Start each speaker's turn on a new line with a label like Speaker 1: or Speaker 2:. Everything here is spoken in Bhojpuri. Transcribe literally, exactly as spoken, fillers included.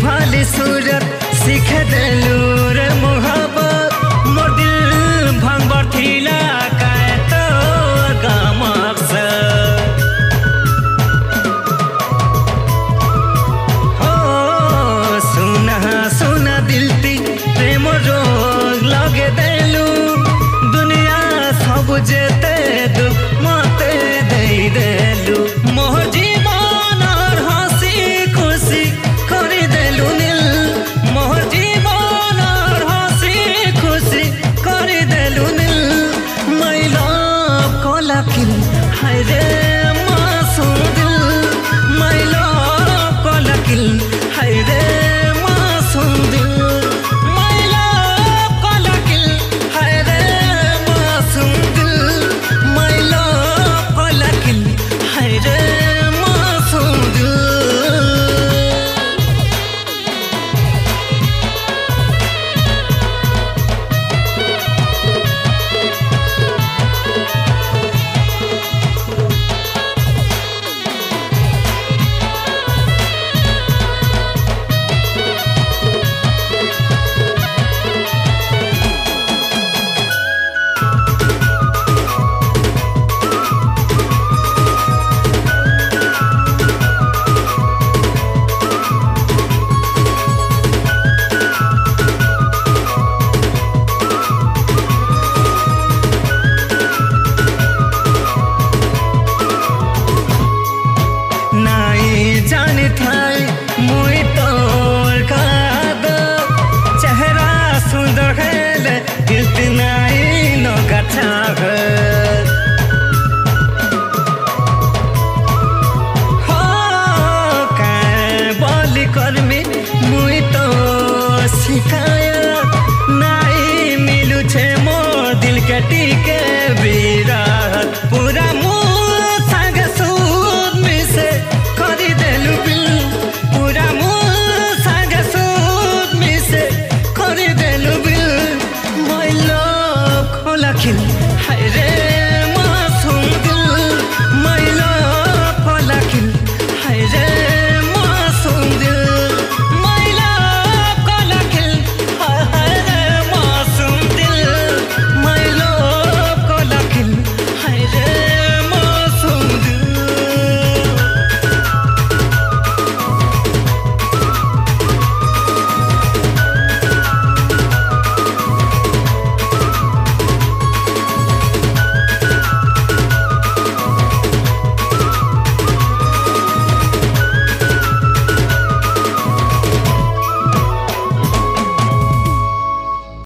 Speaker 1: भाली सूरत सीख देलू रे मोहब्बत मोर दिल भांग बठीला काए तो गामक से हो सुना सुना दिल ती प्रेम रोग लगे देलू दुनिया सब जेते दुख मते दे देलू मोर जीवन और हंसी खुशी कर देलू नील मोर जीवन और हंसी खुशी कर देलू नील मैला कोला किल हाय रे मासूम दिल मैला कोला किल हाय रे मासूम दिल मैला कोला किल हाय रे मासूम दिल मैला कोला किल हाय रे मासूम दिल जाने थाई मुई तोर काद चेहरा सुंदर है कितना नो गथा हो का बोली कर्मी मुई तो सिखा